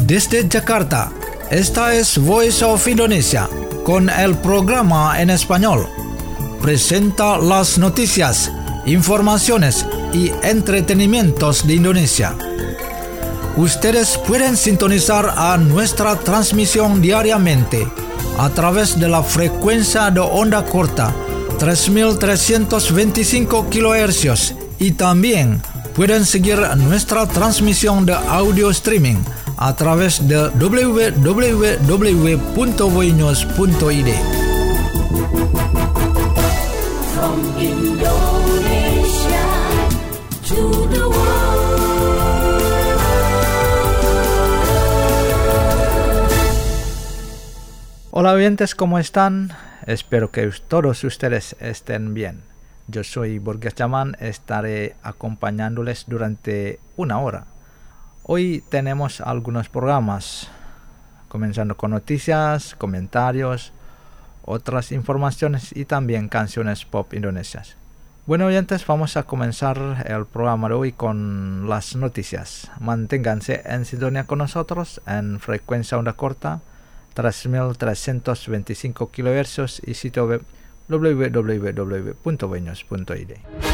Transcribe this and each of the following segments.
Desde Jakarta, esta es Voice of Indonesia, con el programa en español. Presenta las noticias, informaciones y entretenimientos de Indonesia. Ustedes pueden sintonizar a nuestra transmisión diariamente a través de la frecuencia de onda corta 3.325 kHz y también pueden seguir nuestra transmisión de audio streaming a través de www.voinews.id. From Indonesia to the world. Hola oyentes, ¿cómo están? Espero que todos ustedes estén bien. Yo soy Borges Chaman, estaré acompañándoles durante una hora. Hoy tenemos algunos programas, comenzando con noticias, comentarios, otras informaciones y también canciones pop indonesias. Bueno oyentes, vamos a comenzar el programa de hoy con las noticias. Manténganse en sintonía con nosotros en frecuencia onda corta 3.325 kHz y sitio web www.voinews.id.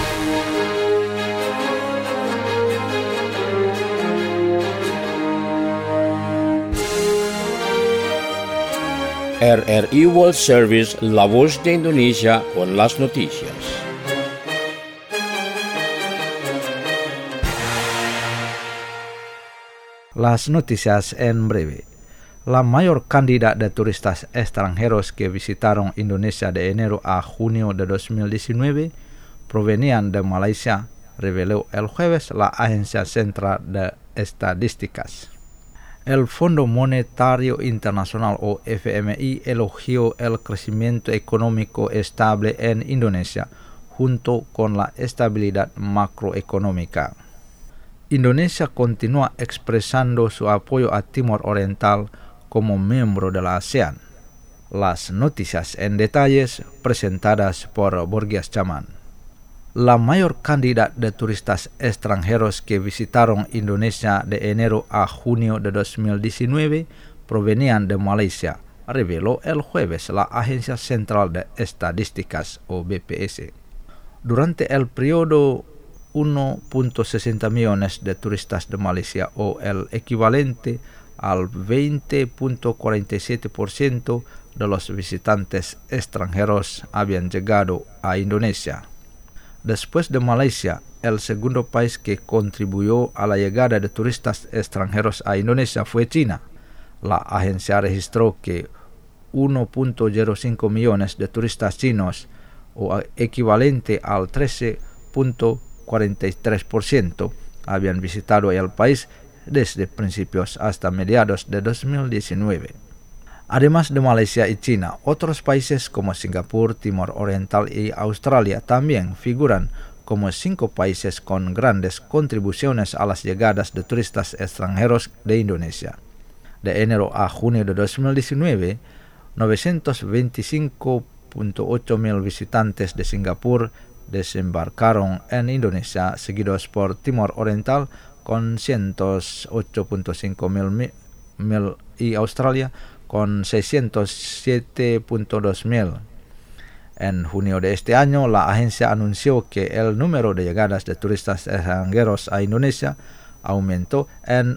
RRI World Service, La Voz de Indonesia con las noticias. Las noticias en breve. La mayor cantidad de turistas extranjeros que visitaron Indonesia de enero a junio de 2019 provenían de Malaysia, reveló el jueves la Agencia Central de Estadísticas. El Fondo Monetario Internacional o FMI elogió el crecimiento económico estable en Indonesia junto con la estabilidad macroeconómica. Indonesia continúa expresando su apoyo a Timor Oriental como miembro de la ASEAN. Las noticias en detalles presentadas por Borges Chaman. La mayor cantidad de turistas extranjeros que visitaron Indonesia de enero a junio de 2019 provenían de Malaysia, reveló el jueves la Agencia Central de Estadísticas o BPS. Durante el periodo 1.60 millones de turistas de Malaysia o el equivalente al 20.47% de los visitantes extranjeros habían llegado a Indonesia. Después de Malaysia, el segundo país que contribuyó a la llegada de turistas extranjeros a Indonesia fue China. La agencia registró que 1.05 millones de turistas chinos, o equivalente al 13.43%, habían visitado el país desde principios hasta mediados de 2019. Además de Malaysia y China, otros países como Singapur, Timor Oriental y Australia también figuran como 5 países con grandes contribuciones a las llegadas de turistas extranjeros de Indonesia. De enero a junio de 2019, 925.8 mil visitantes de Singapur desembarcaron en Indonesia, seguidos por Timor Oriental con 108.5 mil y Australia con 607.2 mil. En junio de este año, la agencia anunció que el número de llegadas de turistas extranjeros a Indonesia aumentó en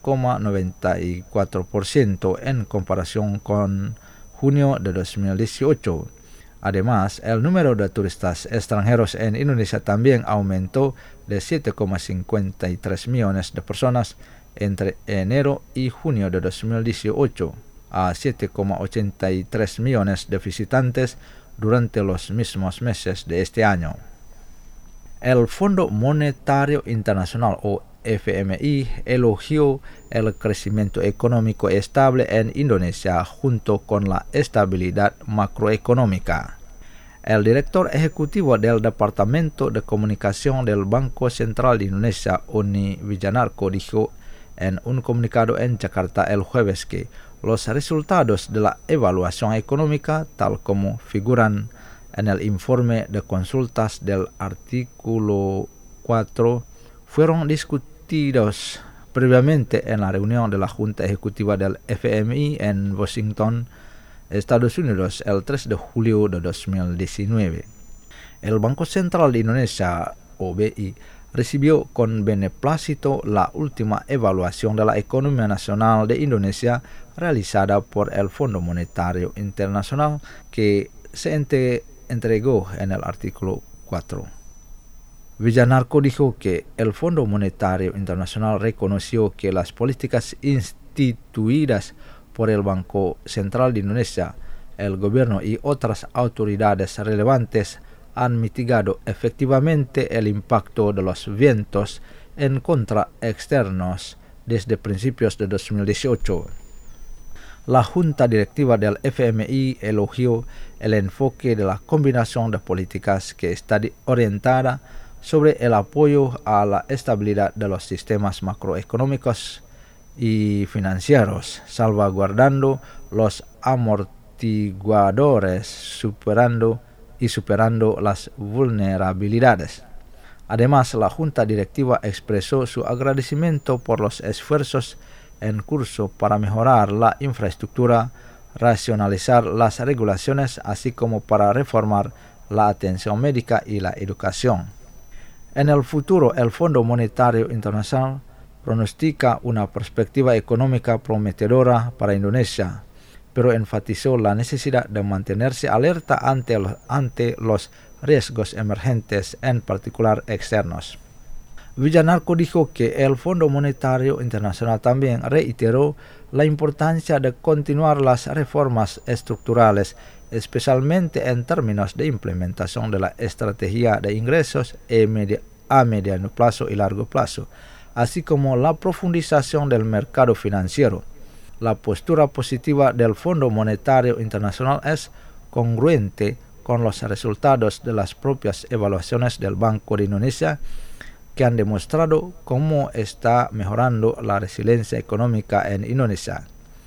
9.94% en comparación con junio de 2018. Además, el número de turistas extranjeros en Indonesia también aumentó de 7.53 millones de personas entre enero y junio de 2018 a 7.83 millones de visitantes durante los mismos meses de este año. El Fondo Monetario Internacional o FMI elogió el crecimiento económico estable en Indonesia junto con la estabilidad macroeconómica. El director ejecutivo del Departamento de Comunicación del Banco Central de Indonesia, Uni Wijanarko, dijo en un comunicado en Jakarta el jueves que los resultados de la evaluación económica, tal como figuran en el informe de consultas del artículo 4, fueron discutidos previamente en la reunión de la Junta Ejecutiva del FMI en Washington, Estados Unidos, el 3 de julio de 2019. El Banco Central de Indonesia, o BI, recibió con beneplácito la última evaluación de la economía nacional de Indonesia realizada por el Fondo Monetario Internacional, que se entregó en el artículo 4. Wijanarko dijo que el Fondo Monetario Internacional reconoció que las políticas instituidas por el Banco Central de Indonesia, el gobierno y otras autoridades relevantes han mitigado efectivamente el impacto de los vientos en contra externos desde principios de 2018. La Junta Directiva del FMI elogió el enfoque de la combinación de políticas que está orientada sobre el apoyo a la estabilidad de los sistemas macroeconómicos y financieros, salvaguardando los amortiguadores, superando las vulnerabilidades. Además, la Junta Directiva expresó su agradecimiento por los esfuerzos en curso para mejorar la infraestructura, racionalizar las regulaciones, así como para reformar la atención médica y la educación. En el futuro, el Fondo Monetario Internacional pronostica una perspectiva económica prometedora para Indonesia, pero enfatizó la necesidad de mantenerse alerta ante los riesgos emergentes, en particular externos. Wijanarko dijo que el Fondo Monetario Internacional también reiteró la importancia de continuar las reformas estructurales, especialmente en términos de implementación de la estrategia de ingresos a mediano plazo y largo plazo, así como la profundización del mercado financiero. La postura positiva del Fondo Monetario Internacional es congruente con los resultados de las propias evaluaciones del Banco de Indonesia, que han demostrado cómo está mejorando la resiliencia económica en Indonesia.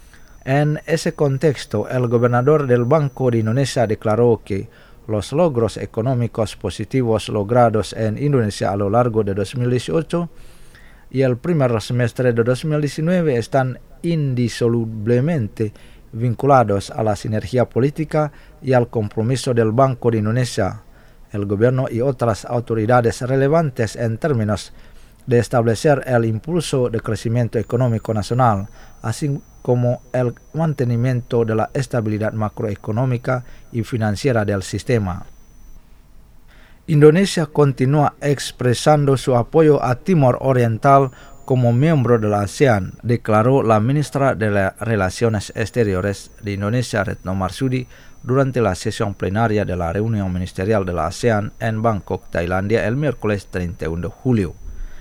En ese contexto, el gobernador del Banco de Indonesia declaró que los logros económicos positivos logrados en Indonesia a lo largo de 2018 y el primer semestre de 2019 están indisolublemente vinculados a la sinergia política y al compromiso del Banco de Indonesia, el gobierno y otras autoridades relevantes en términos de establecer el impulso de crecimiento económico nacional, así como el mantenimiento de la estabilidad macroeconómica y financiera del sistema. Indonesia continúa expresando su apoyo a Timor Oriental como miembro de la ASEAN, declaró la ministra de Relaciones Exteriores de Indonesia, Retno Marsudi, durante la sesión plenaria de la reunión ministerial de la ASEAN en Bangkok, Tailandia, el miércoles 31 de julio.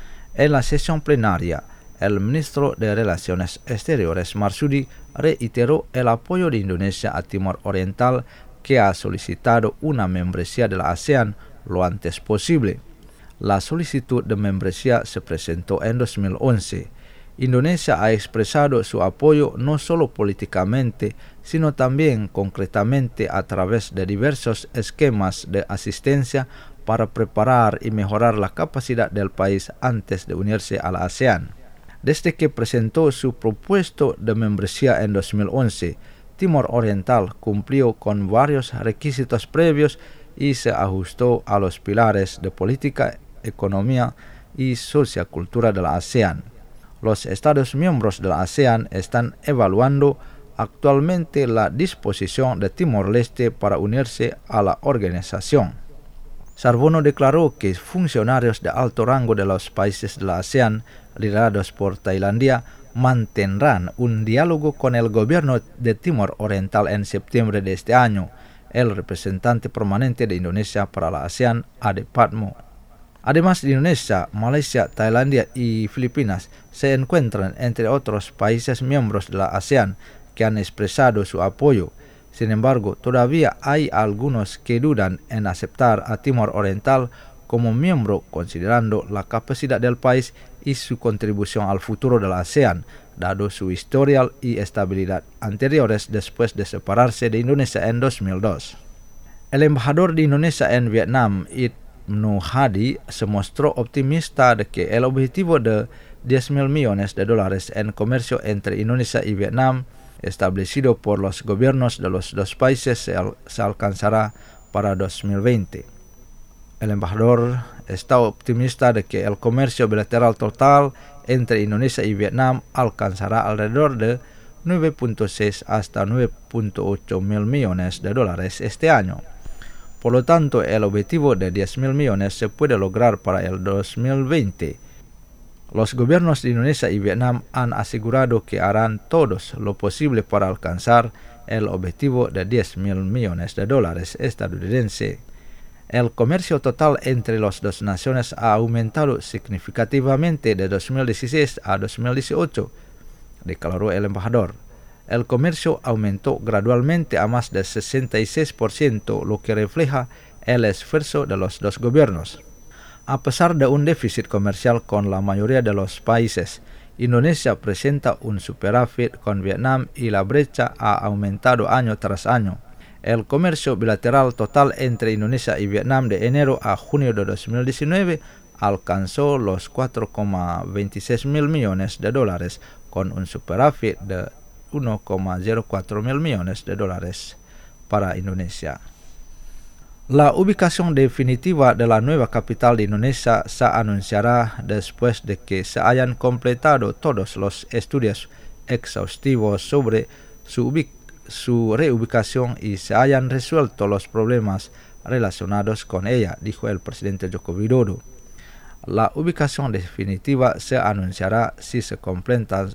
En la sesión plenaria, el ministro de Relaciones Exteriores, Marsudi, reiteró el apoyo de Indonesia a Timor Oriental, que ha solicitado una membresía de la ASEAN lo antes posible. La solicitud de membresía se presentó en 2011. Indonesia ha expresado su apoyo no solo políticamente, sino también concretamente a través de diversos esquemas de asistencia para preparar y mejorar la capacidad del país antes de unirse a la ASEAN. Desde que presentó su propuesta de membresía en 2011, Timor Oriental cumplió con varios requisitos previos y se ajustó a los pilares de política, economía y sociocultura de la ASEAN. Los Estados miembros de la ASEAN están evaluando actualmente la disposición de Timor-Leste para unirse a la organización. Sarwono declaró que funcionarios de alto rango de los países de la ASEAN, liderados por Tailandia, mantendrán un diálogo con el gobierno de Timor Oriental en septiembre de este año. El representante permanente de Indonesia para la ASEAN, Ade Padmo. Además de Indonesia, Malaysia, Tailandia y Filipinas se encuentran entre otros países miembros de la ASEAN que han expresado su apoyo. Sin embargo, todavía hay algunos que dudan en aceptar a Timor Oriental como miembro, considerando la capacidad del país y su contribución al futuro de la ASEAN, dado su historial y estabilidad anteriores después de separarse de Indonesia en 2002. El embajador de Indonesia en Vietnam, Ibnu Hadi, se mostró optimista de que el objetivo de $10.000 millones en comercio entre Indonesia y Vietnam, establecido por los gobiernos de los dos países, se alcanzará para 2020. El embajador está optimista de que el comercio bilateral total entre Indonesia y Vietnam alcanzará alrededor de 9.6 hasta 9.8 mil millones de dólares este año. Por lo tanto, el objetivo de 10.000 millones se puede lograr para el 2020. Los gobiernos de Indonesia y Vietnam han asegurado que harán todo lo posible para alcanzar el objetivo de 10.000 millones de dólares estadounidenses. El comercio total entre las dos naciones ha aumentado significativamente de 2016 a 2018, declaró el embajador. El comercio aumentó gradualmente a más del 66%, lo que refleja el esfuerzo de los dos gobiernos. A pesar de un déficit comercial con la mayoría de los países, Indonesia presenta un superávit con Vietnam y la brecha ha aumentado año tras año. El comercio bilateral total entre Indonesia y Vietnam de enero a junio de 2019 alcanzó los 4,26 mil millones de dólares, con un superávit de 1,04 mil millones de dólares para Indonesia. La ubicación definitiva de la nueva capital de Indonesia se anunciará después de que se hayan completado todos los estudios exhaustivos sobre su reubicación y se hayan resuelto los problemas relacionados con ella, dijo el presidente Joko Widodo. La ubicación definitiva se anunciará si se completan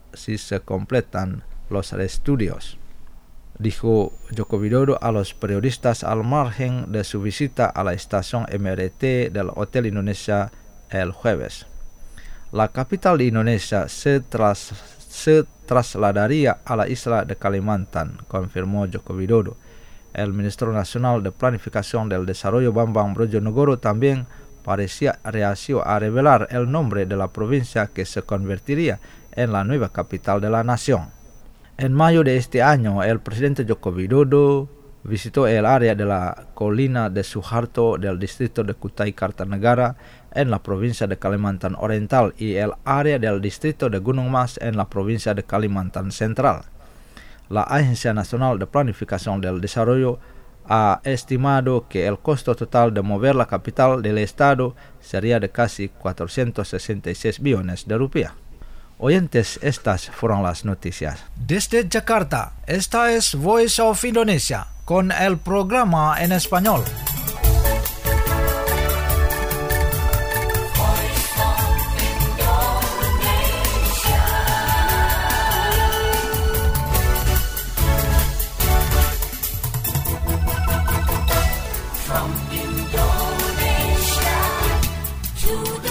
los estudios, dijo Joko Widodo a los periodistas al margen de su visita a la estación MRT del Hotel Indonesia el jueves. La capital de Indonesia se trasladaría a la isla de Kalimantan, confirmó Joko Widodo. El ministro nacional de Planificación del Desarrollo Bambang Brojonegoro también parecía reacio a revelar el nombre de la provincia que se convertiría en la nueva capital de la nación. En mayo de este año, el presidente Joko Widodo visitó el área de la colina de Suharto del distrito de Kutai Kartanegara en la provincia de Kalimantan Oriental y el área del distrito de Gunung Mas en la provincia de Kalimantan Central. La Agencia Nacional de Planificación del Desarrollo ha estimado que el costo total de mover la capital del estado sería de casi 466 billones de rupias. Oyentes, estas fueron las noticias. Desde Jakarta, esta es Voice of Indonesia, con el programa en español. From Indonesia to the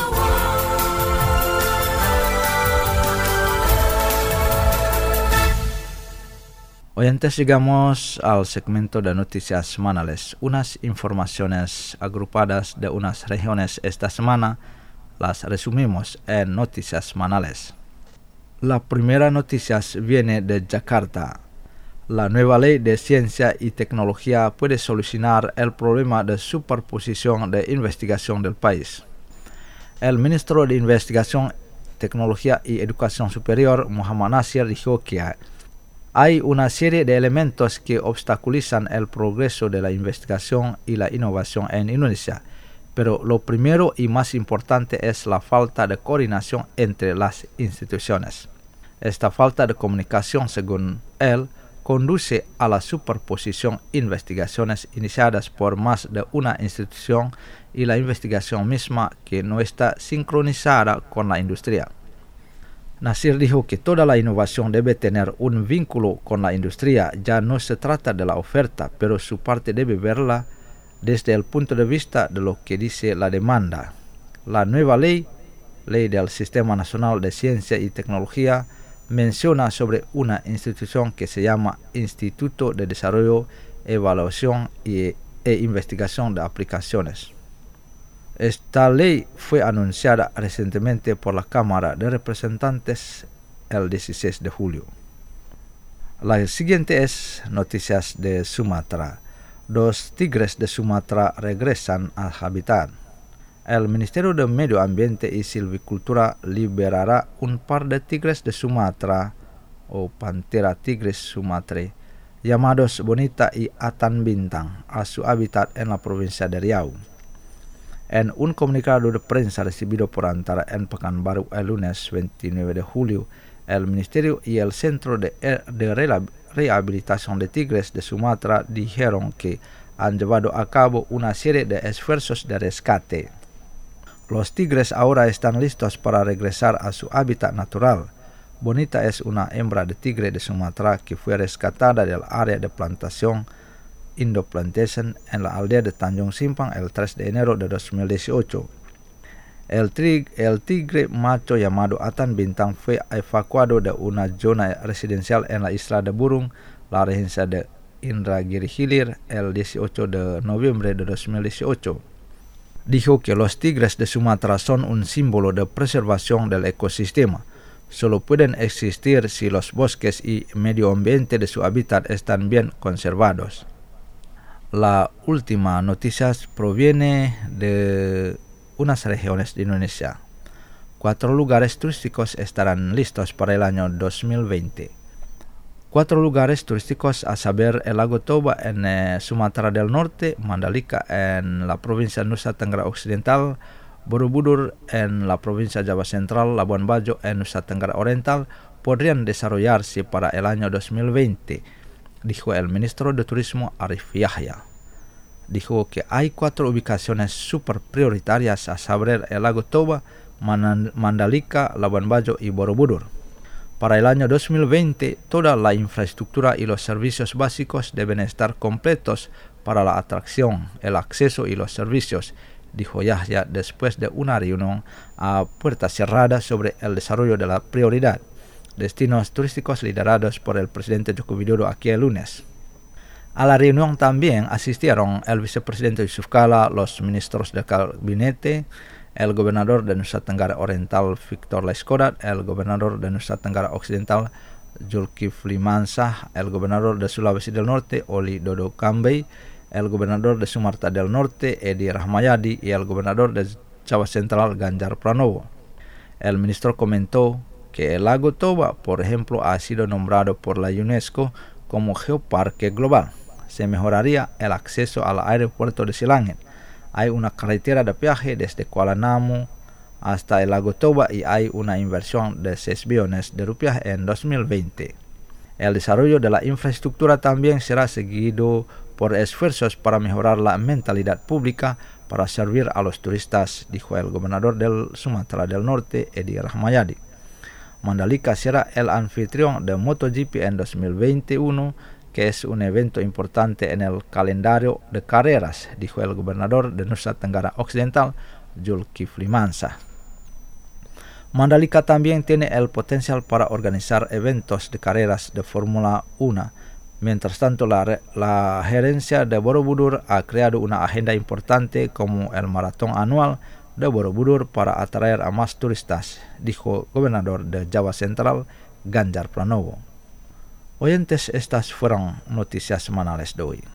Oyentes, llegamos al segmento de noticias semanales. Unas informaciones agrupadas de unas regiones esta semana las resumimos en noticias semanales. La primera noticia viene de Jakarta. La nueva ley de ciencia y tecnología puede solucionar el problema de superposición de investigación del país. El ministro de Investigación, Tecnología y Educación Superior, Muhammad Nasir, dijo que hay una serie de elementos que obstaculizan el progreso de la investigación y la innovación en Indonesia, pero lo primero y más importante es la falta de coordinación entre las instituciones. Esta falta de comunicación, según él, conduce a la superposición de investigaciones iniciadas por más de una institución y la investigación misma que no está sincronizada con la industria. Nasir dijo que toda la innovación debe tener un vínculo con la industria. Ya no se trata de la oferta, pero su parte debe verla desde el punto de vista de lo que dice la demanda. La nueva ley del Sistema Nacional de Ciencia y Tecnología, menciona sobre una institución que se llama Instituto de Desarrollo, Evaluación e Investigación de Aplicaciones. Esta ley fue anunciada recientemente por la Cámara de Representantes el 16 de julio. La siguiente es noticias de Sumatra. 2 tigres de Sumatra regresan a hábitat. el Ministerio de Medio Ambiente y Silvicultura liberará un par de tigres de Sumatra o Panthera tigris sumatrae llamados Bonita y Atan Bintang a su hábitat en la provincia de Riau. En un comunicado de prensa recibido por Antara en Pekanbaru el lunes 29 de julio, el Ministerio y el Centro de Rehabilitación de Tigres de Sumatra dijeron que han llevado a cabo una serie de esfuerzos de rescate. Los tigres ahora están listos para regresar a su hábitat natural. Bonita es una hembra de tigre de Sumatra que fue rescatada del área de plantación Indo-Plantation en la aldea de Tanjung Simpang el 3 de enero de 2018. El tigre macho llamado Atan Bintang fue evacuado de una zona residencial en la isla de Burung, la regencia de Indragiri Hilir, el 18 de noviembre de 2018. Dijo que los tigres de Sumatra son un símbolo de preservación del ecosistema. Solo pueden existir si los bosques y medio ambiente de su hábitat están bien conservados. La última noticia proviene de unas regiones de Indonesia. 4 lugares turísticos estarán listos para el año 2020. 4 lugares turísticos, a saber el lago Toba en Sumatra del Norte, Mandalika en la provincia Nusa Tenggara Occidental, Borobudur en la provincia Java Central, Labuan Bajo en Nusa Tenggara Oriental, podrían desarrollarse para el año 2020, dijo el ministro de Turismo Arif Yahya. Dijo que hay 4 ubicaciones super prioritarias, a saber el lago Toba, Mandalika, Labuan Bajo y Borobudur. Para el año 2020, toda la infraestructura y los servicios básicos deben estar completos para la atracción, el acceso y los servicios, dijo Yahya después de una reunión a puertas cerradas sobre el desarrollo de la prioridad, destinos turísticos liderados por el presidente Joko Widodo aquí el lunes. A la reunión también asistieron el vicepresidente Yusuf Kala, los ministros del gabinete, el gobernador de Nusa Tenggara Oriental Victor Laiskodat, el gobernador de Nusa Tenggara Occidental Zulkifli Mansah, el gobernador de Sulawesi del Norte Oli Dodo Kambei, el gobernador de Sumatra del Norte Edi Rahmayadi y el gobernador de Java Central Ganjar Pranowo. El ministro comentó que el lago Toba, por ejemplo, ha sido nombrado por la UNESCO como geoparque global. Se mejoraría el acceso al aeropuerto de Silangit. Hay una carretera de peaje desde Kuala Namu hasta el lago Toba y hay una inversión de 6 billones de rupiah en 2020. El desarrollo de la infraestructura también será seguido por esfuerzos para mejorar la mentalidad pública para servir a los turistas, dijo el gobernador del Sumatra del Norte, Edi Rahmayadi. Mandalika será el anfitrión de MotoGP en 2021, que es un evento importante en el calendario de carreras, dijo el gobernador de Nusa Tenggara Occidental, Zulkifli Mansah. Mandalika también tiene el potencial para organizar eventos de carreras de Fórmula 1. Mientras tanto, la gerencia de Borobudur ha creado una agenda importante como el maratón anual de Borobudur para atraer a más turistas, dijo el gobernador de Java Central, Ganjar Pranowo. Oyentes, estas fueron noticias semanales de hoy.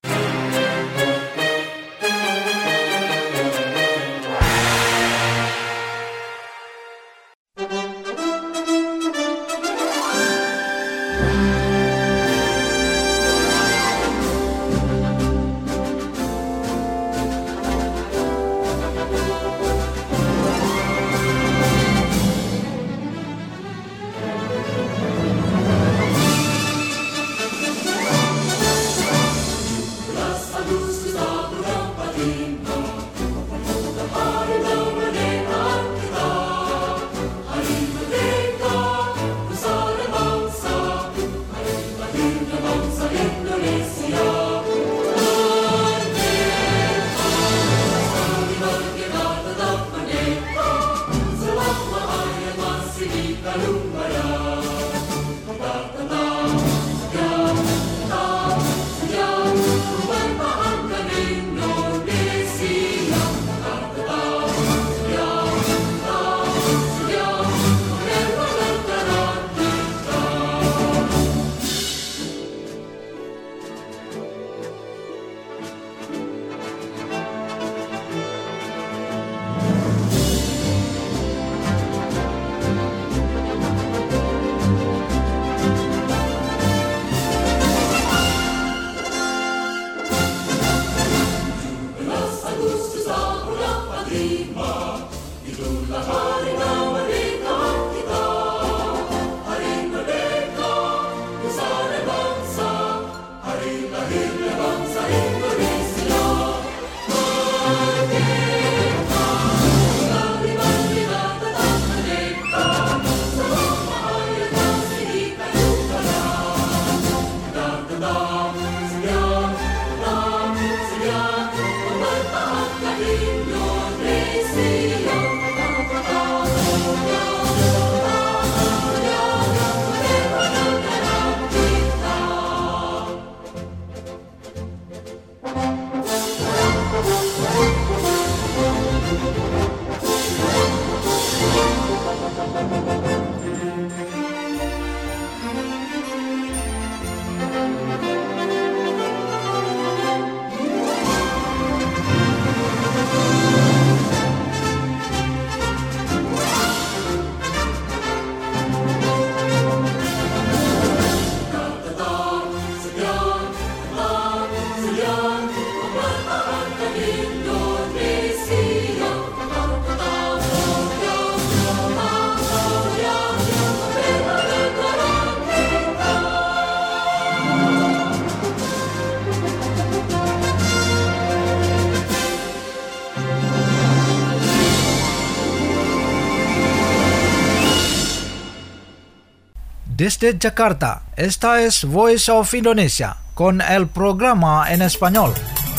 Desde Jakarta, esta es Voice of Indonesia con el programa en español.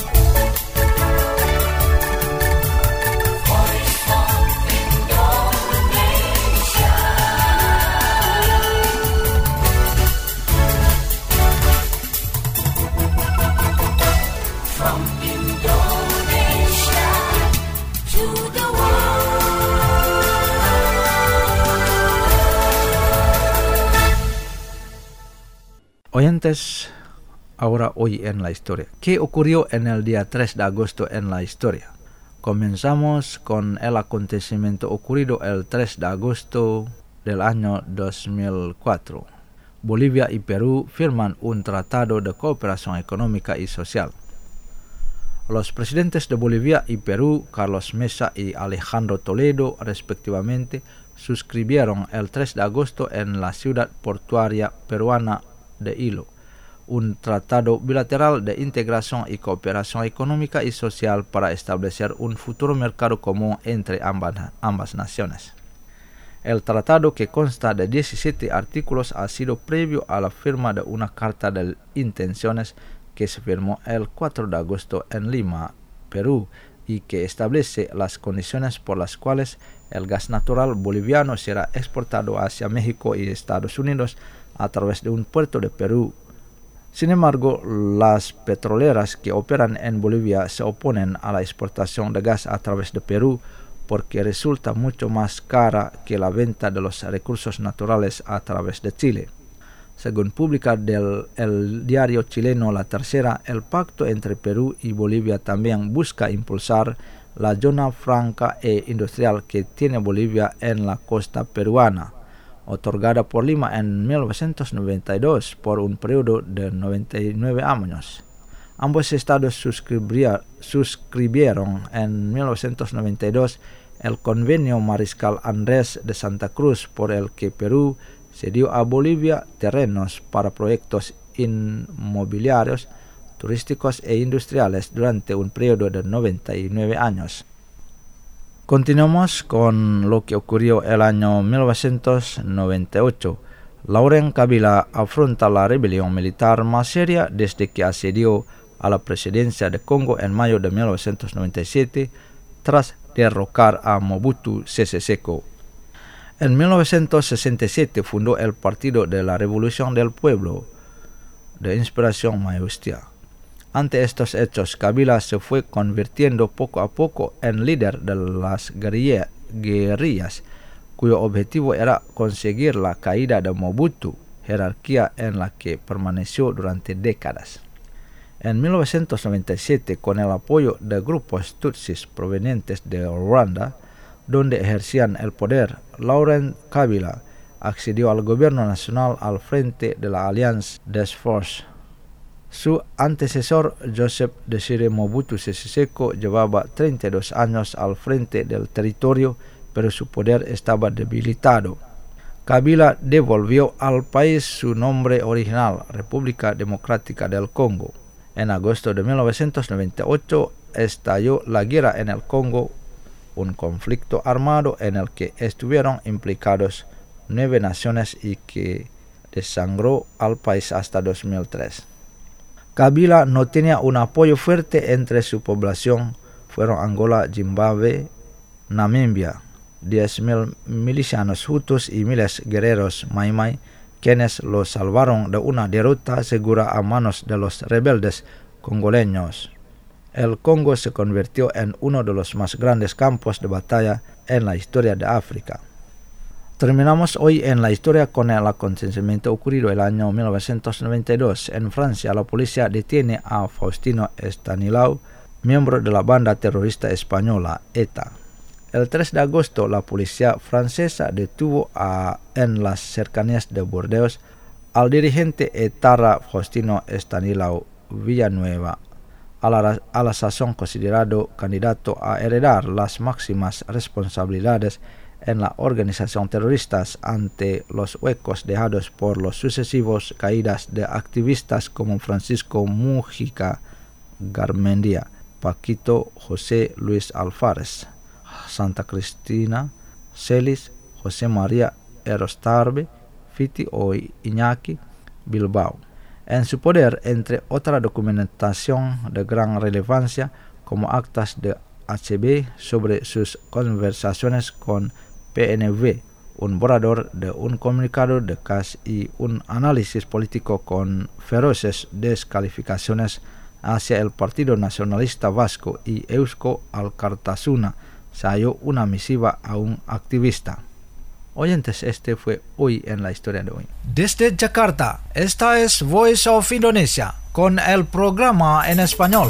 Oyentes, ahora hoy en la historia. ¿Qué ocurrió en el día 3 de agosto en la historia? Comenzamos con el acontecimiento ocurrido el 3 de agosto del año 2004. Bolivia y Perú firman un tratado de cooperación económica y social. Los presidentes de Bolivia y Perú, Carlos Mesa y Alejandro Toledo, respectivamente, suscribieron el 3 de agosto en la ciudad portuaria peruana de Hilo un tratado bilateral de integración y cooperación económica y social para establecer un futuro mercado común entre ambas naciones. El tratado, que consta de 17 artículos, ha sido previo a la firma de una carta de intenciones que se firmó el 4 de agosto en Lima, Perú, y que establece las condiciones por las cuales el gas natural boliviano será exportado hacia México y Estados Unidos a través de un puerto de Perú. Sin embargo, las petroleras que operan en Bolivia se oponen a la exportación de gas a través de Perú porque resulta mucho más cara que la venta de los recursos naturales a través de Chile. Según publica el diario chileno La Tercera, el pacto entre Perú y Bolivia también busca impulsar la zona franca e industrial que tiene Bolivia en la costa peruana, otorgada por Lima en 1992 por un periodo de 99 años. Ambos estados suscribieron en 1992 el convenio Mariscal Andrés de Santa Cruz, por el que Perú cedió a Bolivia terrenos para proyectos inmobiliarios, turísticos e industriales durante un periodo de 99 años. Continuamos con lo que ocurrió el año 1998. Laurent Kabila afronta la rebelión militar más seria desde que accedió a la presidencia de Congo en mayo de 1997 tras derrocar a Mobutu Sese Seko. En 1967 fundó el Partido de la Revolución del Pueblo, de inspiración maoísta. Ante estos hechos, Kabila se fue convirtiendo poco a poco en líder de las guerrillas, cuyo objetivo era conseguir la caída de Mobutu, jerarquía en la que permaneció durante décadas. En 1997, con el apoyo de grupos tutsis provenientes de Ruanda, donde ejercían el poder, Laurent Kabila accedió al gobierno nacional al frente de la Alliance des Forces. Su antecesor, Joseph Désiré Mobutu Sese Seko, llevaba 32 años al frente del territorio, pero su poder estaba debilitado. Kabila devolvió al país su nombre original, República Democrática del Congo. En agosto de 1998 estalló la guerra en el Congo, un conflicto armado en el que estuvieron implicados 9 naciones y que desangró al país hasta 2003. Kabila no tenía un apoyo fuerte entre su población. Fueron Angola, Zimbabue, Namibia, 10.000 milicianos hutus y miles guerreros Mai-Mai, quienes lo salvaron de una derrota segura a manos de los rebeldes congoleños. El Congo se convirtió en uno de los más grandes campos de batalla en la historia de África. Terminamos hoy en la historia con el acontecimiento ocurrido el año 1992. En Francia, la policía detiene a Faustino Stanilau, miembro de la banda terrorista española ETA. El 3 de agosto, la policía francesa detuvo en las cercanías de Burdeos al dirigente etarra Faustino Stanilau Villanueva, a la sazón considerado candidato a heredar las máximas responsabilidades en la organización terrorista ante los huecos dejados por los sucesivos caídas de activistas como Francisco Mujica Garmendia, Paquito José Luis Alfares, Santa Cristina Celis, José María Erostarbe, Fiti o Iñaki Bilbao. En su poder, entre otra documentación de gran relevancia, como actas de HB sobre sus conversaciones con PNV, un borrador de un comunicado de CAS y un análisis político con feroces descalificaciones hacia el Partido Nacionalista Vasco y Eusko Alkartasuna, se halló una misiva a un activista. Oyentes, este fue Hoy en la Historia de hoy. Desde Jakarta, esta es Voice of Indonesia, con el programa en español.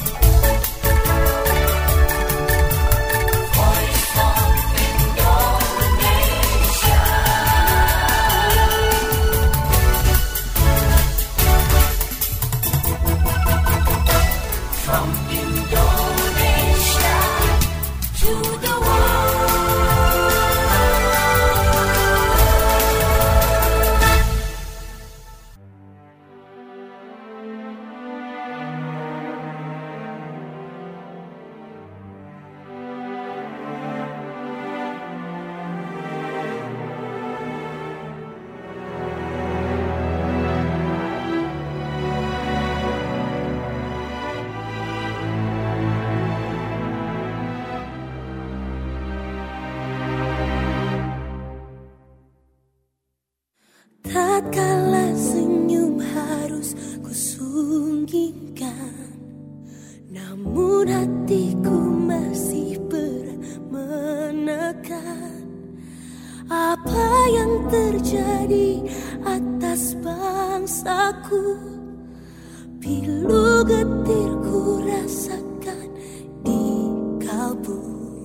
Tatkala senyum harus kusungkingkan, namun hatiku masih berat menekan. Apa yang terjadi atas bangsaku, pilu getirku rasakan di kalbu.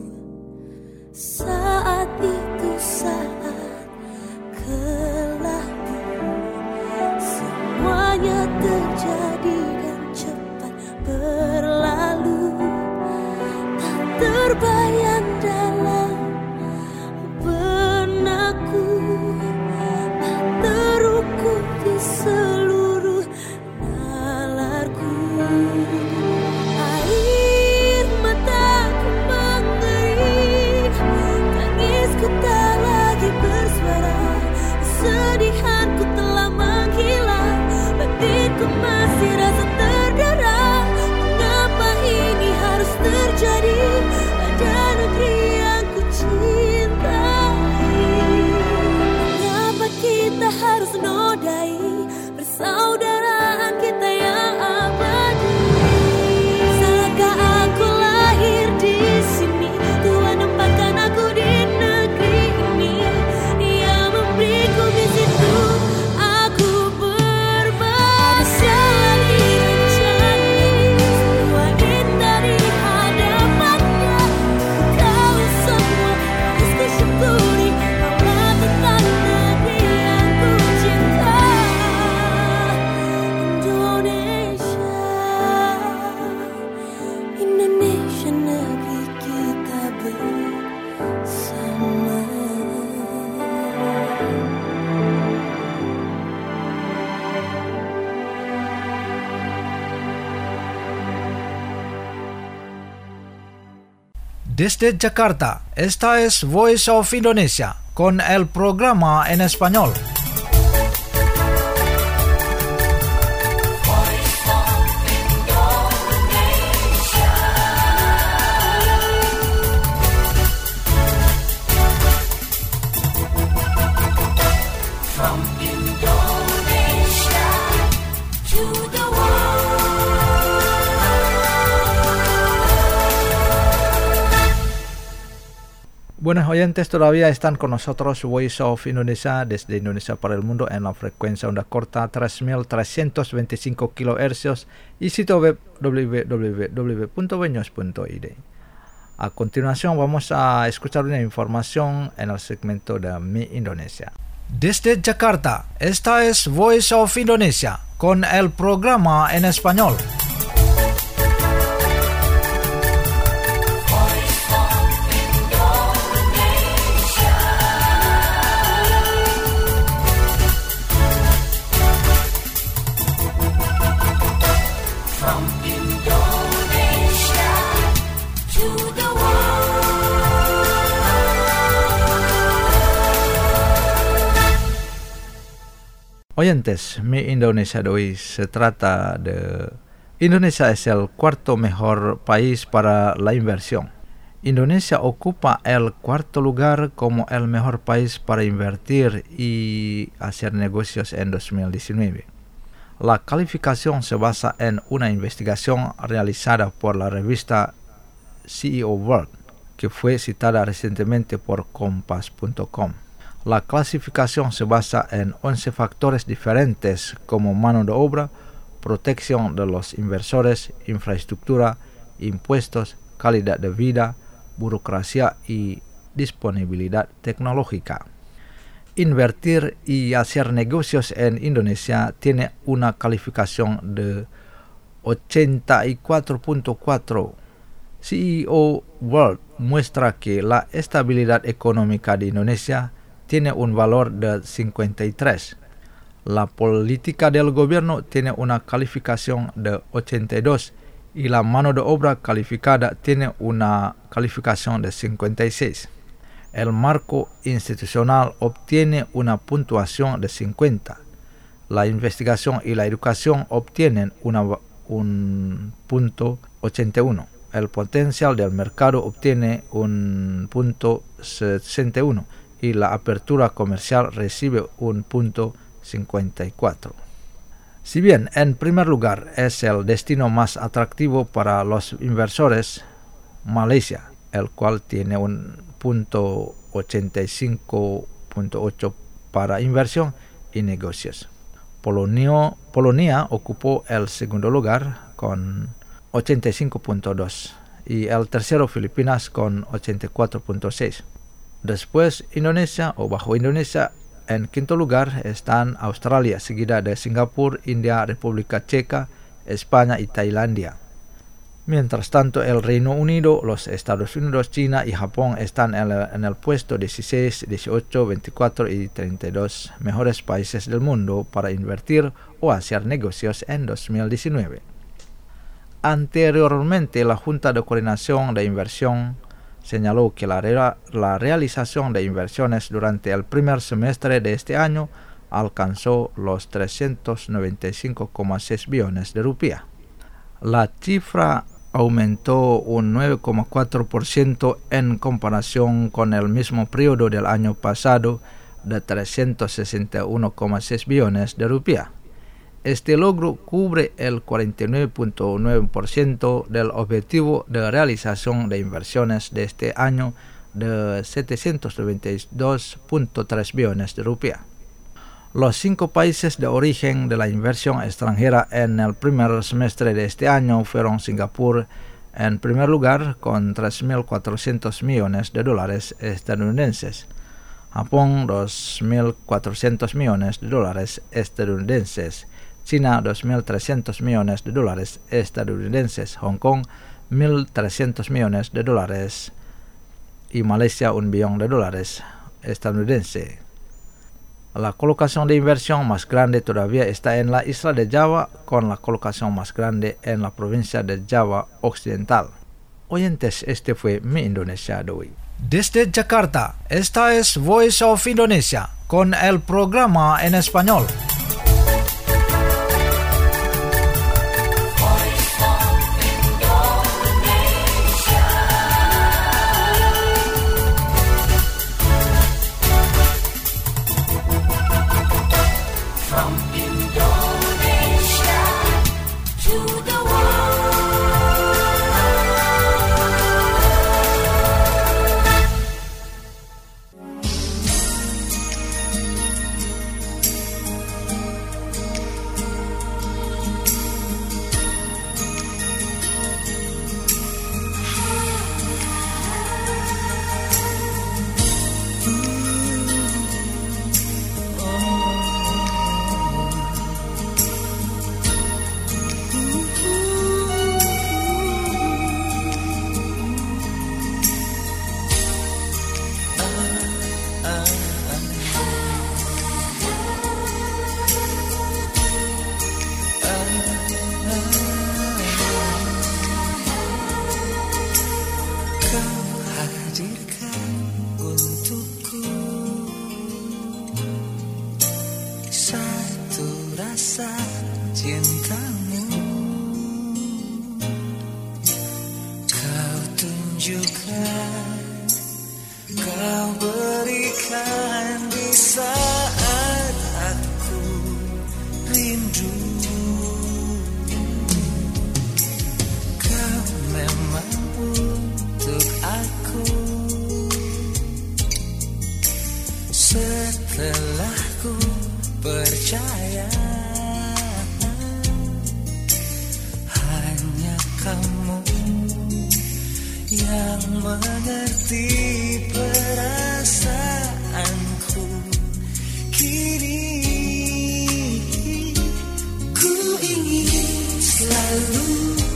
Saat itu saat kelabu, semuanya terjadi dan cepat berlalu, tak terbayang dalam benakku, tak terukur di seluruh nalarku. Air mataku mengering, tangisku tak lagi bersuara, kesedihanku telah menghilang, batinku masih rasa terdera. Mengapa ini harus terjadi pada negeri yang ku cintai? Mengapa kita harus nodai persaudaraan kita yang abadi? Salahkah aku lahir di sini? Tuhan tempatkan aku di negeri ini. Dia memberiku misi untuk aku berbakti. Semua indah di hadapannya, kau semua harus kusyukuri. Kaulah tentang negeri yang ku cinta, Indonesia, Indonesia negeri kita bersama. Desde Jakarta, esta es Voice of Indonesia, con el programa en español. From Indonesia to the Buenos oyentes, todavía están con nosotros Voice of Indonesia desde Indonesia para el mundo en la frecuencia onda corta 3325 kHz y sitio web www.beños.id. A continuación vamos a escuchar una información en el segmento de Mi Indonesia. Desde Jakarta, esta es Voice of Indonesia, con el programa en español. From Indonesia to the world. Oyentes, mi Indonesia de hoy se trata de... Indonesia es el cuarto mejor país para la inversión. Indonesia ocupa el cuarto lugar como el mejor país para invertir y hacer negocios en 2019. La calificación se basa en una investigación realizada por la revista CEO World, que fue citada recientemente por Kompas.com. La clasificación se basa en 11 factores diferentes como mano de obra, protección de los inversores, infraestructura, impuestos, calidad de vida, burocracia y disponibilidad tecnológica. Invertir y hacer negocios en Indonesia tiene una calificación de 84.4. CEO World muestra que la estabilidad económica de Indonesia tiene un valor de 53. La política del gobierno tiene una calificación de 82 y la mano de obra calificada tiene una calificación de 56. El marco institucional obtiene una puntuación de 50. La investigación y la educación obtienen un punto 81. El potencial del mercado obtiene un punto 61 y la apertura comercial recibe un punto 54. Si bien en primer lugar es el destino más atractivo para los inversores, Malaysia, el cual tiene un punto 85.8 para inversión y negocios. Polonia ocupó el segundo lugar con 85.2 y el tercero Filipinas con 84.6. Después Indonesia o bajo Indonesia. En quinto lugar están Australia, seguida de Singapur, India, República Checa, España y Tailandia. Mientras tanto, el Reino Unido, los Estados Unidos, China y Japón están en el puesto 16, 18, 24 y 32 mejores países del mundo para invertir o hacer negocios en 2019. Anteriormente, la Junta de Coordinación de Inversión señaló que la realización de inversiones durante el primer semestre de este año alcanzó los 395,6 billones de rupias. La cifra aumentó un 9,4% en comparación con el mismo periodo del año pasado de 361,6 billones de rupias. Este logro cubre el 49.9% del objetivo de realización de inversiones de este año de 792.3 billones de rupias. Los 5 países de origen de la inversión extranjera en el primer semestre de este año fueron Singapur en primer lugar con 3.400 millones de dólares estadounidenses, Japón 2.400 millones de dólares estadounidenses, China 2.300 millones de dólares estadounidenses, Hong Kong 1.300 millones de dólares y Malaysia $1 billón estadounidense. La colocación de inversión más grande todavía está en la isla de Java, con la colocación más grande en la provincia de Java Occidental. Oyentes, este fue mi Indonesia de hoy. Desde Jakarta, esta es Voice of Indonesia, con el programa en español. From Indonesia to the tunjukkan, kau berikan di saat aku rindu. Kau memang untuk aku. Setelah ku percaya, hanya kamu yang mengerti perasaanku kini. Ku ingin selalu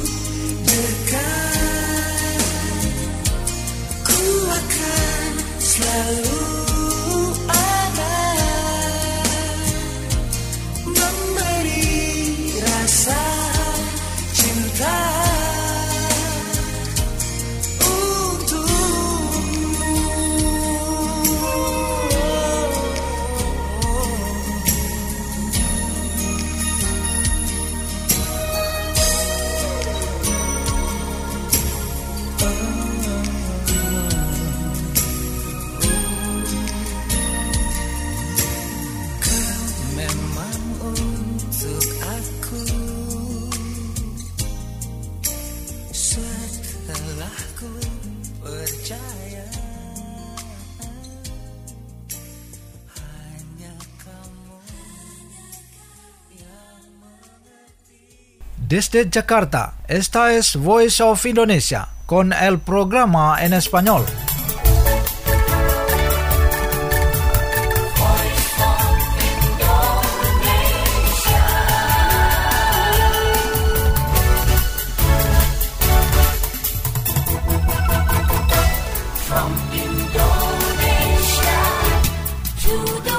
dekat, ku akan selalu Desde Jakarta, esta es Voice of Indonesia con el programa en español. From Indonesia to the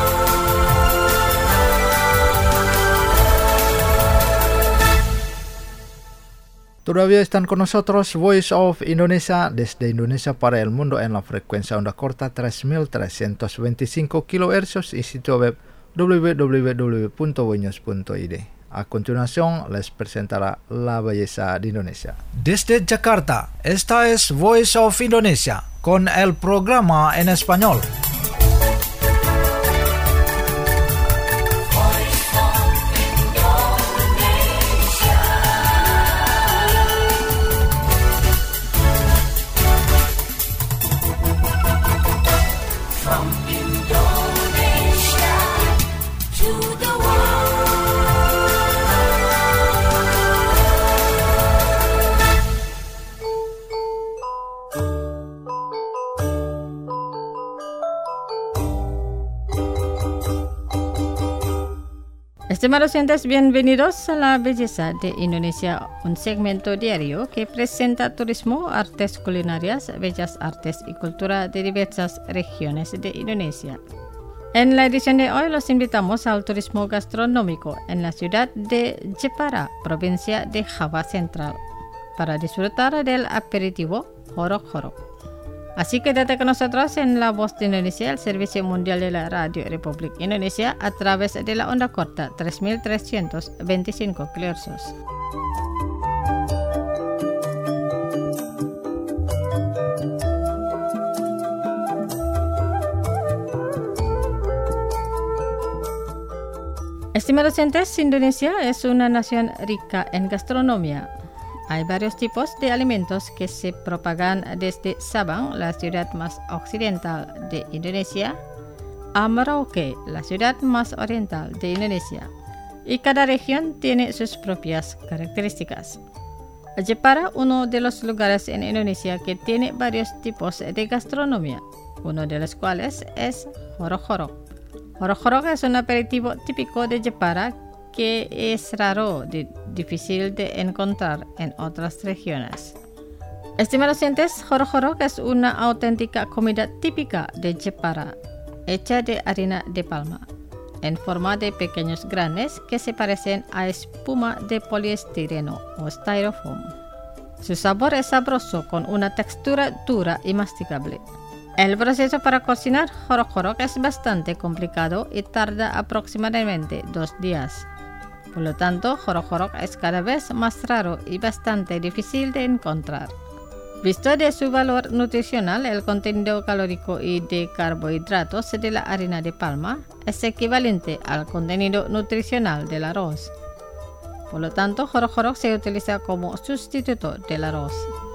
Todavía están con nosotros Voice of Indonesia desde Indonesia para el mundo en la frecuencia onda corta 3325 kHz y sitio web www.voinews.id. A continuación les presentará la belleza de Indonesia. Desde Jakarta, esta es Voice of Indonesia con el programa en español. Estimados oyentes, bienvenidos a La Belleza de Indonesia, un segmento diario que presenta turismo, artes culinarias, bellas artes y cultura de diversas regiones de Indonesia. En la edición de hoy los invitamos al turismo gastronómico en la ciudad de Jepara, provincia de Java Central, para disfrutar del aperitivo jorok-jorok. Así que quédate con nosotros en La Voz de Indonesia, el servicio mundial de la Radio Republik Indonesia, a través de la onda corta 3325 kHz. Estimados oyentes, Indonesia es una nación rica en gastronomía. Hay varios tipos de alimentos que se propagan desde Sabang, la ciudad más occidental de Indonesia, a Merauke, la ciudad más oriental de Indonesia, y cada región tiene sus propias características. Jepara, uno de los lugares en Indonesia que tiene varios tipos de gastronomía, uno de los cuales es jorok-jorok. Jorok-jorok es un aperitivo típico de Jepara que es raro y difícil de encontrar en otras regiones. Estimados oyentes, jorok-jorok es una auténtica comida típica de Jepara, hecha de harina de palma, en forma de pequeños granes que se parecen a espuma de poliestireno o styrofoam. Su sabor es sabroso con una textura dura y masticable. El proceso para cocinar jorok-jorok es bastante complicado y tarda aproximadamente 2 días. Por lo tanto, jorok-jorok es cada vez más raro y bastante difícil de encontrar. Visto de su valor nutricional, el contenido calórico y de carbohidratos de la harina de palma es equivalente al contenido nutricional del arroz. Por lo tanto, jorok-jorok se utiliza como sustituto del arroz.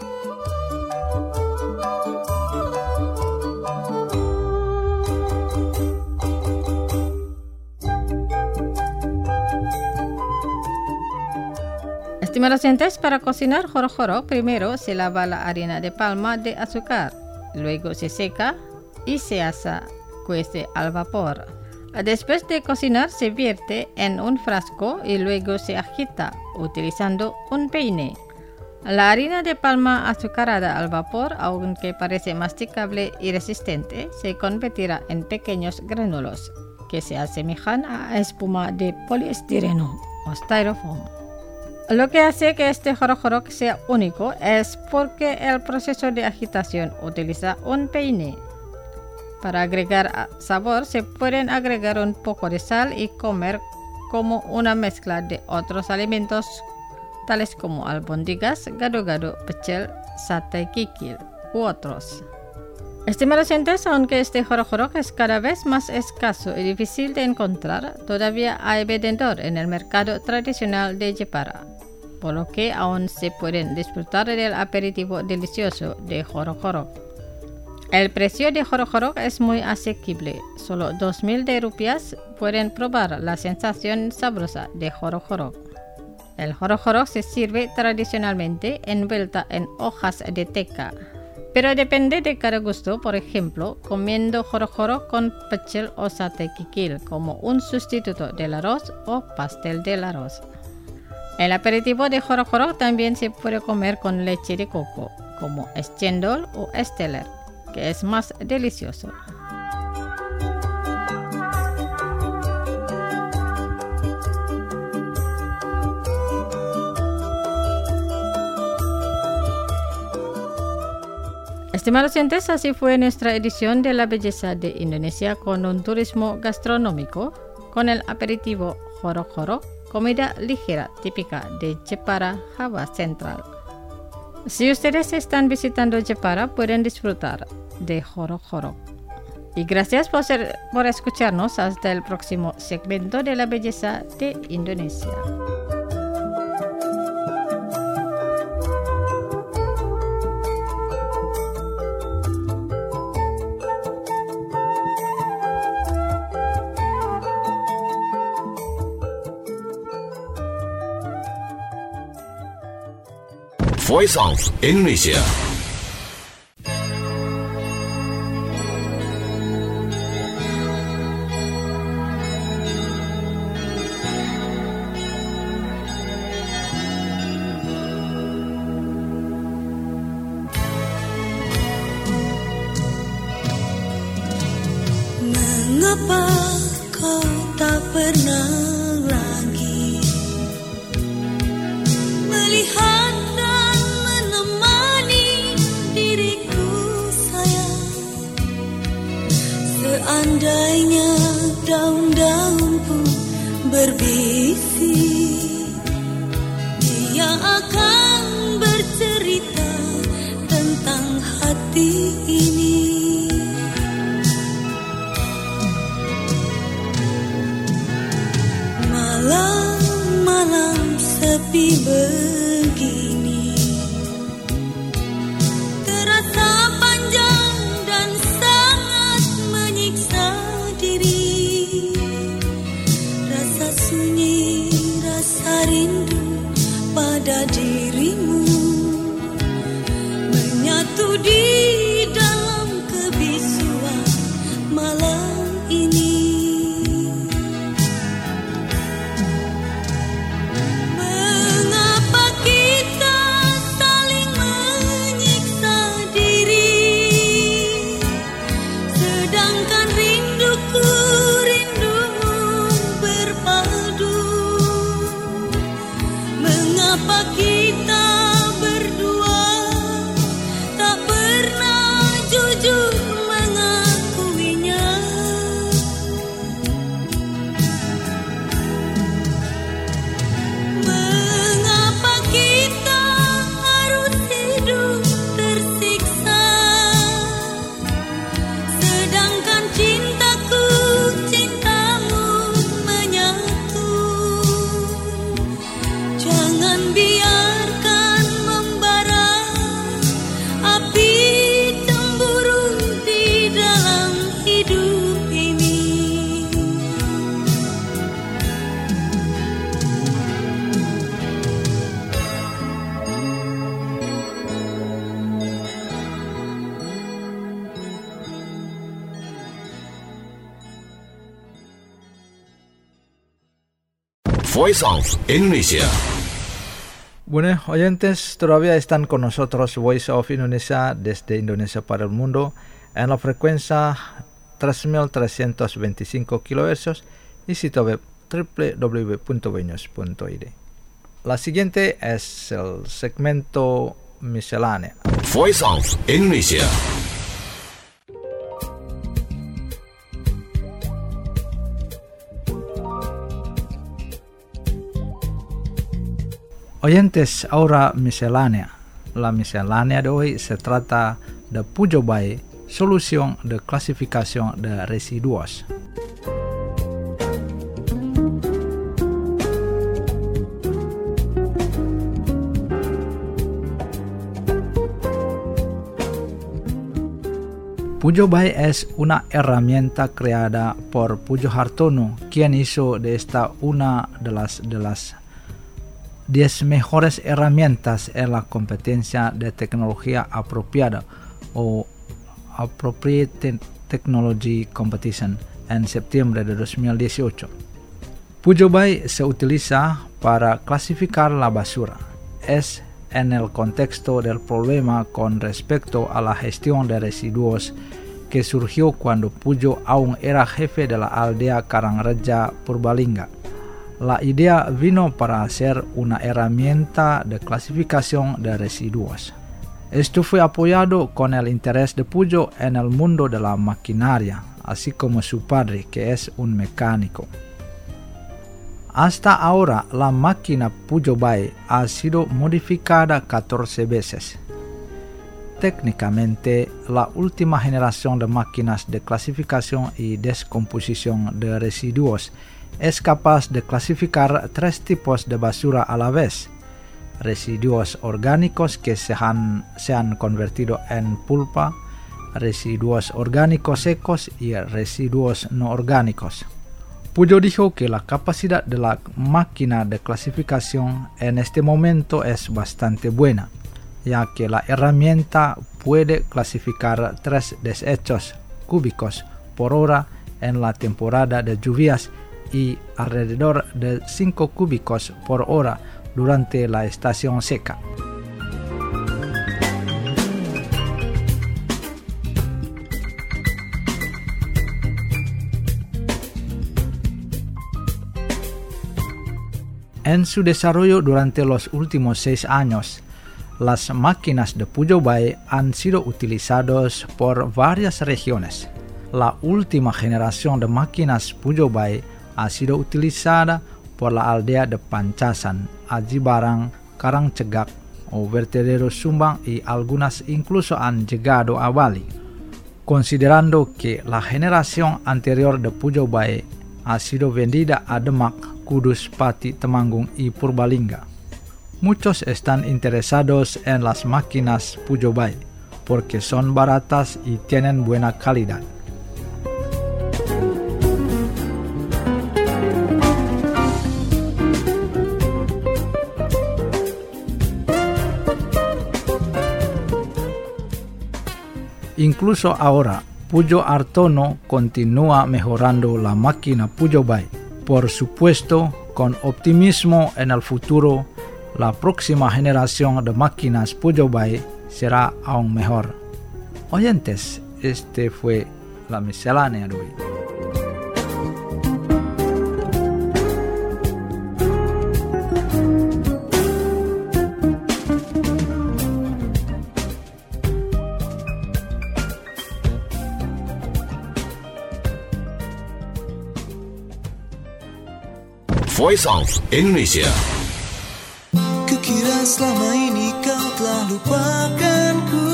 Estimados oyentes, para cocinar jorok-jorok, primero se lava la harina de palma de azúcar, luego se seca y se cuece al vapor. Después de cocinar, se vierte en un frasco y luego se agita utilizando un peine. La harina de palma azucarada al vapor, aunque parece masticable y resistente, se convertirá en pequeños gránulos que se asemejan a espuma de poliestireno o styrofoam. Lo que hace que este jorok-jorok sea único es porque el proceso de agitación utiliza un peine. Para agregar sabor se pueden agregar un poco de sal y comer como una mezcla de otros alimentos tales como albóndigas, gado-gado, pecel, sate kikil u otros. Estimados oyentes, aunque este jorok-jorok es cada vez más escaso y difícil de encontrar, todavía hay vendedor en el mercado tradicional de Jepara, por lo que aún se pueden disfrutar del aperitivo delicioso de jorok-jorok. El precio de jorok-jorok es muy asequible, solo 2.000 rupias pueden probar la sensación sabrosa de jorok-jorok. El jorok-jorok se sirve tradicionalmente envuelta en hojas de teca, pero depende de cada gusto. Por ejemplo, comiendo jorok-jorok con pecel o sate kikil como un sustituto del arroz o pastel del arroz. El aperitivo de jorok-jorok también se puede comer con leche de coco, como es cendol o es teler, que es más delicioso. Estimados oyentes, así fue nuestra edición de La Belleza de Indonesia con un turismo gastronómico con el aperitivo jorok-jorok, comida ligera típica de Jepara, Java Central. Si ustedes están visitando Jepara, pueden disfrutar de jorok-jorok. Y gracias por escucharnos. Hasta el próximo segmento de La Belleza de Indonesia. Voice of Indonesia. Mengapa kau tak pernah lagi melihat dan menemani diriku sayang? Seandainya daun-daun pun berbisik, dia akan bercerita tentang hati ini. Malam-malam sepi begini terasa panjang dan sangat menyiksa diri. Rasa sunyi, rasa rindu pada dirimu menyatu di dalam Voice of Indonesia. Bueno, oyentes, todavía están con nosotros Voice of Indonesia desde Indonesia para el mundo en la frecuencia 3.325 kHz y sitio web www.voinews.id. La siguiente es el segmento misceláneo. Voice of Indonesia. Oyentes, ahora miscelánea. La miscelánea de hoy se trata de Pujo Baik, solución de clasificación de residuos. Pujo Baik es una herramienta creada por Pujo Hartono, quien hizo de esta una de las 10 mejores herramientas en la competencia de tecnología apropiada o Appropriate Technology Competition en septiembre de 2018. Pujo Baik se utiliza para clasificar la basura. Es en el contexto del problema con respecto a la gestión de residuos que surgió cuando Pujo aún era jefe de la aldea Karangreja Purbalingga. La idea vino para hacer una herramienta de clasificación de residuos. Esto fue apoyado con el interés de Pujo en el mundo de la maquinaria, así como su padre, que es un mecánico. Hasta ahora, la máquina Pujo Baik ha sido modificada 14 veces. Técnicamente, la última generación de máquinas de clasificación y descomposición de residuos es capaz de clasificar 3 tipos de basura a la vez: residuos orgánicos que se han convertido en pulpa, residuos orgánicos secos y residuos no orgánicos. Pujo dijo que la capacidad de la máquina de clasificación en este momento es bastante buena, ya que la herramienta puede clasificar 3 desechos cúbicos por hora en la temporada de lluvias y alrededor de 5 cúbicos por hora durante la estación seca. En su desarrollo durante los últimos 6 años, las máquinas de Pujo Baik han sido utilizadas por varias regiones. La última generación de máquinas Pujo Baik ha sido utilizada por la aldea de Pancasan, Aji Barang, Karangcegak o vertedero Sumbang y algunas incluso han llegado a Bali. Considerando que la generación anterior de Pujo Baik ha sido vendida a Demak, Kudus, Pati, Temanggung y Purbalingga. Muchos están interesados en las máquinas Pujo Baik porque son baratas y tienen buena calidad. Incluso ahora, Pujo Hartono continúa mejorando la máquina Pujo Baik. Por supuesto, con optimismo en el futuro, la próxima generación de máquinas Pujo Baik será aún mejor. Oyentes, este fue la miscelánea de hoy. Voice of Indonesia. Kukira selama ini kau telah lupakanku.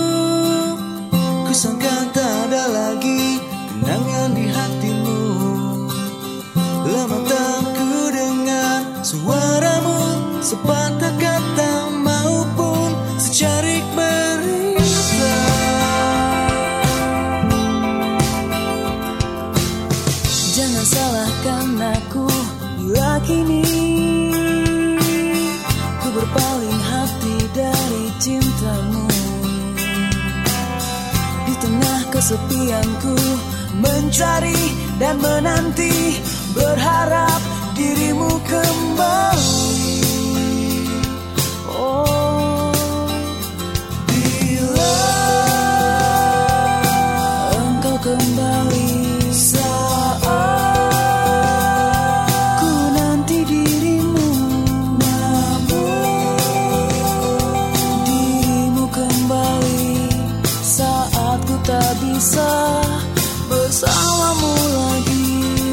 Kusangka tak ada lagi kenangan di hatimu. Lama tak ku dengar suaramu, sepatah kata maupun secarik berita. Jangan salahkan aku bila kini ku berpaling hati dari cintamu. Di tengah kesepianku mencari dan menanti, berharap dirimu kembali. Oh, bila engkau kembali, saat ku nanti dirimu, namun dirimu kembali saat ku tak bisa bersamamu lagi.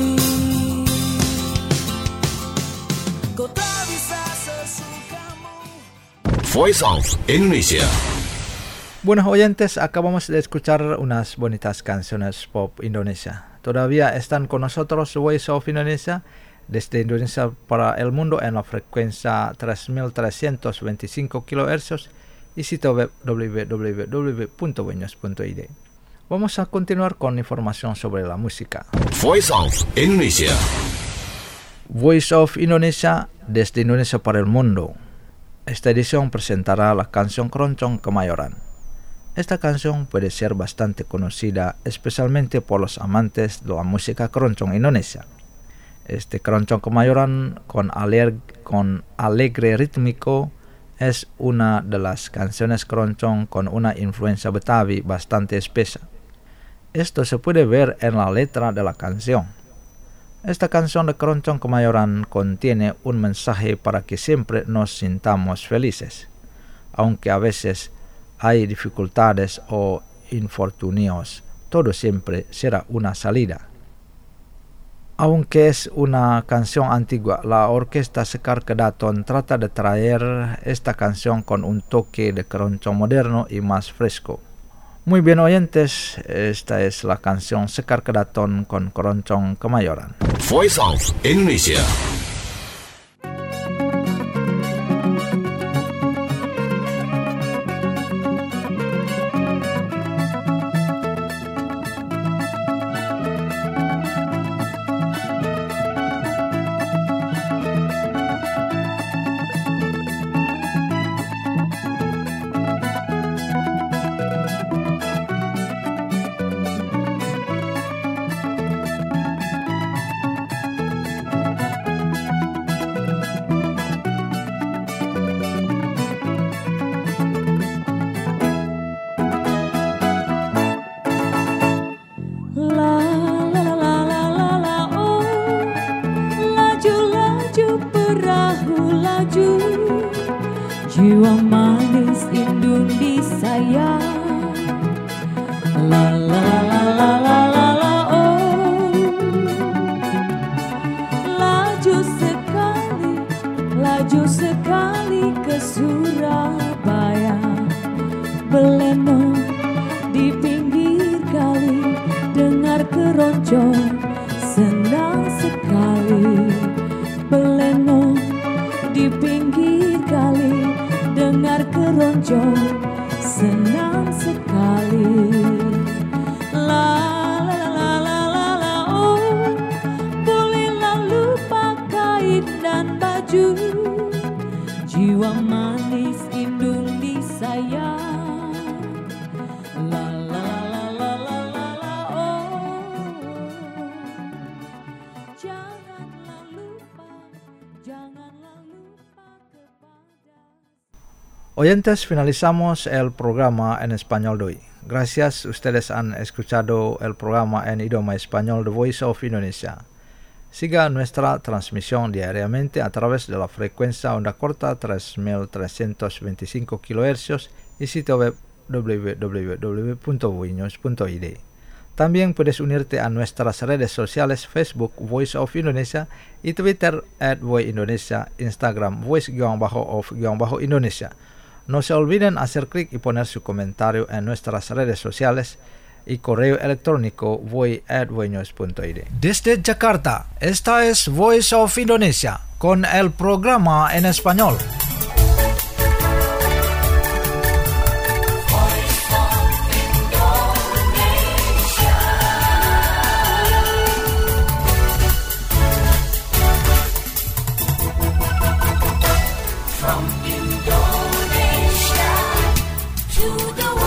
Kau tak bisa sesukamu. Voice of Indonesia. Buenos oyentes, acabamos de escuchar unas bonitas canciones pop Indonesia. Todavía están con nosotros Voice of Indonesia desde Indonesia para el mundo en la frecuencia 3325 kHz y sitio web www.voinos.id. Vamos a continuar con información sobre la música. Voice of Indonesia. Voice of Indonesia desde Indonesia para el mundo. Esta edición presentará la canción Keroncong Kemayoran. Esta canción puede ser bastante conocida, especialmente por los amantes de la música keroncong Indonesia. Este Keroncong Kemayoran con alegre rítmico es una de las canciones keroncong con una influencia betawi bastante espesa. Esto se puede ver en la letra de la canción. Esta canción de Keroncong Kemayoran contiene un mensaje para que siempre nos sintamos felices, aunque a veces hay dificultades o infortunios, todo siempre será una salida. Aunque es una canción antigua, la orquesta Sekar Kedaton trata de traer esta canción con un toque de keroncong moderno y más fresco. Muy bien oyentes, esta es la canción Sekar Kedaton con Keroncong Kemayoran. Voice of Indonesia. Jiwa manis indung disayang, la la la la la la la oh. Laju sekali ke Surabaya, beleno di pinggir kali, dengar keroncong senang sekali. Beleno di pinggir kali, dengar keroncong senang sekali. La la la la la la oh, bolehlah lupa kain dan baju, jiwa manis indung disayang. La la la la la la la oh, janganlah lupa, janganlah lupa kepada. Oyentes, finalizamos el programa en español de hoy. Gracias, ustedes han escuchado el programa en idioma español de Voice of Indonesia. Siga nuestra transmisión diariamente a través de la frecuencia onda corta 3325 kHz y sitio web www.voinos.id. También puedes unirte a nuestras redes sociales Facebook Voice of Indonesia y Twitter @voindonesia, Instagram voice_of_Indonesia. No se olviden hacer clic y poner su comentario en nuestras redes sociales y correo electrónico voi@voinos.id. Desde Jakarta, esta es Voice of Indonesia con el programa en español. From Indonesia to the